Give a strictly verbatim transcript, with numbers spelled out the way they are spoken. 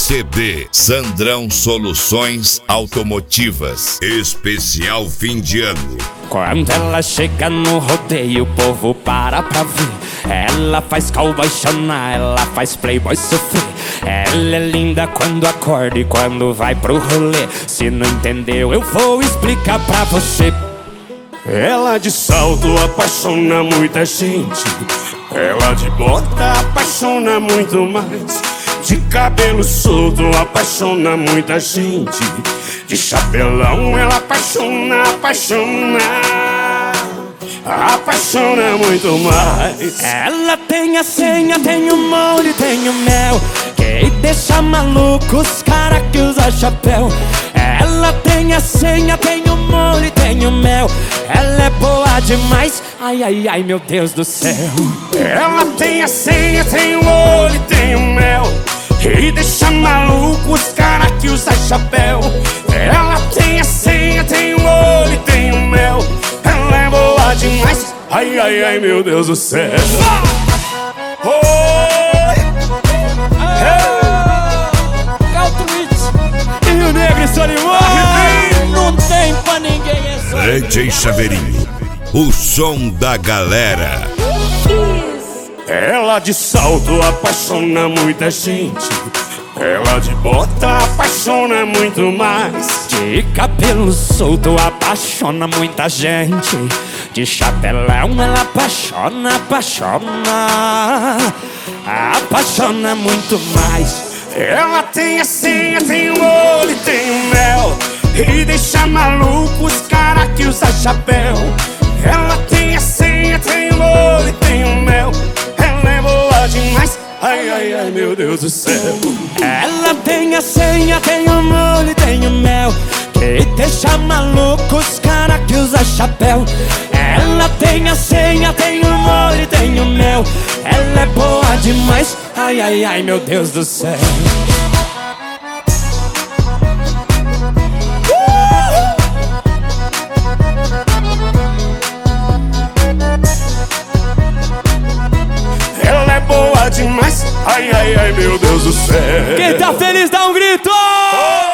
C D Sandrão Soluções Automotivas. Especial fim de ano. Quando ela chega no rodeio, o povo para pra ver. Ela faz cowboy chorar, ela faz playboy sofrer. Ela é linda quando acorda e quando vai pro rolê. Se não entendeu, eu vou explicar pra você. Ela de salto apaixona muita gente. Ela de bota apaixona muito mais. De cabelo solto apaixona muita gente. De chapelão ela apaixona, apaixona, apaixona muito mais. Ela tem a senha, tem o molho, tem o mel, que deixa maluco os cara que usa chapéu. Ela tem a senha, tem o molho, tem o mel. Ela é boa demais, ai, ai, ai, meu Deus do céu. Ela tem a senha, tem o molho, tem o mel, e deixa maluco os cara que usa chapéu. Ela tem a senha, tem o olho e tem o mel. Ela é boa demais, ai, ai, ai, meu Deus do céu. Oi! E o Negro e Solimão, não tem pra ninguém essa. D J Chaveirinho, o som da galera. Ela de salto apaixona muita gente. Ela de bota apaixona muito mais. De cabelo solto apaixona muita gente. De chapelão ela apaixona, apaixona, apaixona muito mais. Ela tem a senha, tem o olho e tem o mel, e deixa maluco os cara que usa chapéu. Ela tem a senha, tem o olho e tem o mel. Ela é boa demais, ai, ai, ai, meu Deus do céu. Ela tem a senha, tem o molho e tem o mel, que deixa maluco os cara que usa chapéu. Ela tem a senha, tem o molho e tem o mel. Ela é boa demais, ai, ai, ai, meu Deus do céu. Demais, ai, ai, ai, meu Deus do céu. Quem tá feliz dá um grito!